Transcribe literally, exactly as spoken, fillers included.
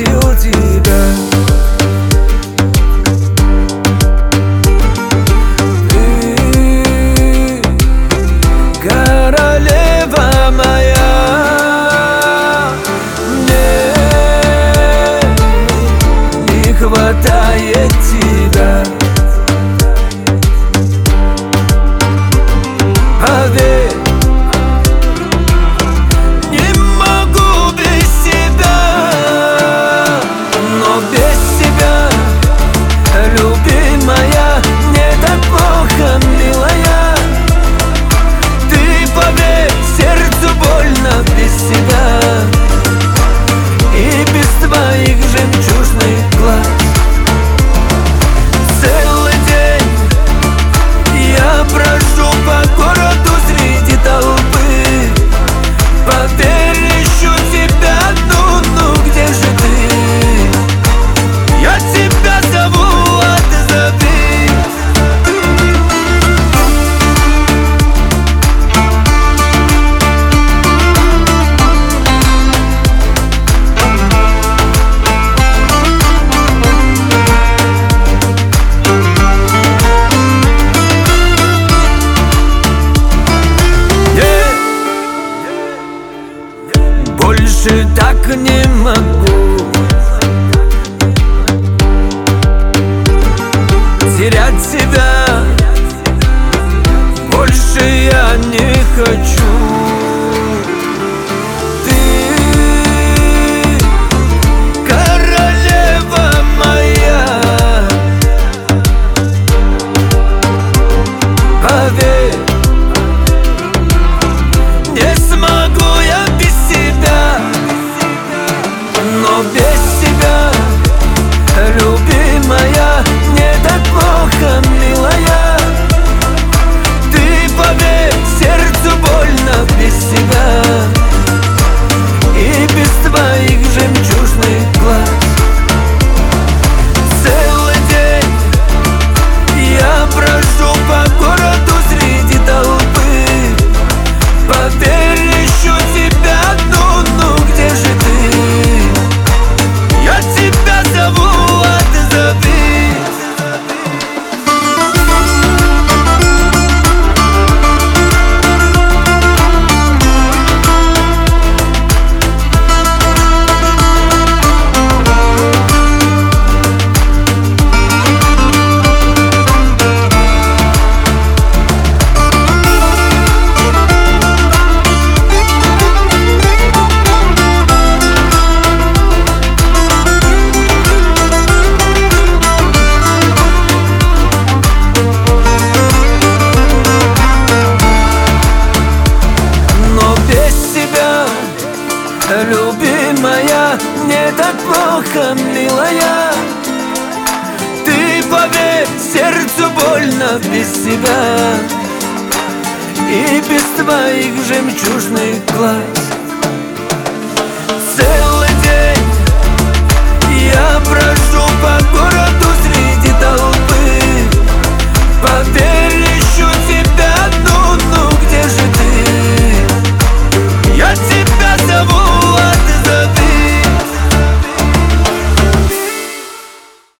захватил тебя. Ты королева моя, мне не хватает тебя. Поверь, не могу без тебя, но без тебя, любимая, мне так плохо, милая. Ты поверь, сердцу больно без тебя и без твоих жемчужных глаз. Целый день я прошу по городу среди толпы. Поверь, ищу тебя одну, ну где же ты? Я тебя зову, а ты зови. Больше так не могу терять тебя, больше я не хочу. Ты королева моя, поверь, не смогу я без тебя, но без тебя, любимая, мне так плохо, милая. Ты поверь, сердцу больно без тебя и без твоих жемчужных глаз. Целый день я прошу по городу среди толпы. Поверь, ищу тебя одну, ну где же ты? Я тебя зову, а ты зови. Любимая, мне так плохо, милая. Ты поверь, сердцу больно без тебя и без твоих жемчужных глаз.